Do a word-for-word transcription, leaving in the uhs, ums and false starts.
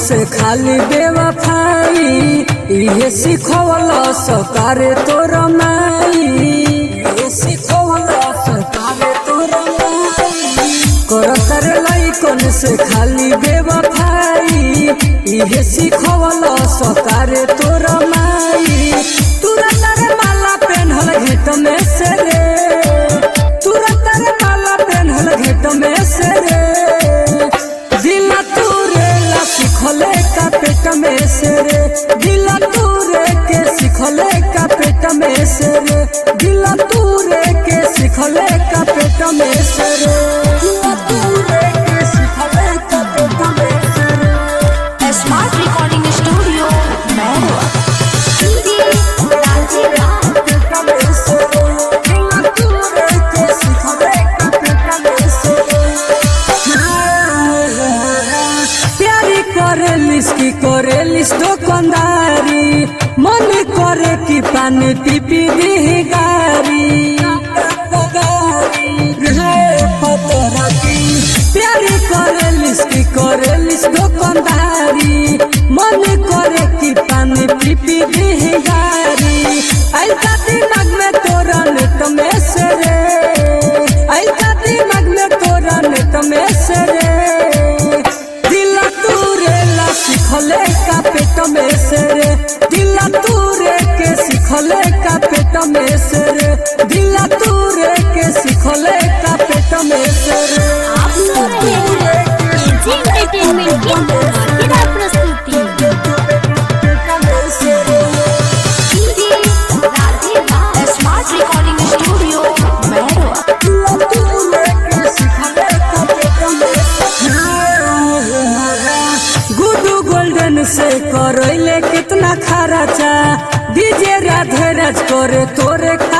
से खाली बेवफाई इहे सिखवला सकारे तोर माई इहे सिखवला सकारे तोर माई करतर लइकन से खाली बेवफाई इहे सिखवला सकारे तोर माई तुरंत रे माला पेन्हल घेट में से रे तुरंत रे माला पेन्हल घेट में से रे दिला तूरे ला सिखले का पेट में से रे दिला तूरे के सिखले का पेट में से रे दिला तूरे के सिखले का पेट में से रे दिला तूरे के सिखले का पेट में से रे स्मार्ट रिकॉर्डिंग स्टूडियो मैरो की करेलिस दुकानदारी मन करे कि पानी पी पी दी गारी प्यारी करेलिस की करेलिस दुकानदारी मन करे कि पानी पी पी दी गारी ऐसा दिमाग में तोरा नेट में से रे ऐसा दिमाग में तोरा नेट में से रे सिखले का पेट में से रे दिला तूरे के सिखले का पेट में से रे दिला तूरे के सिखले का पेट में से रे आप सुन रहे हैं एजी एंटरटेनमेंट की धमाकेदार प्रस्तुति स्मार्ट रिकॉर्डिंग स्टूडियो मैरो से करैले कितना खर्चा डीजे राधे राज करे तोरे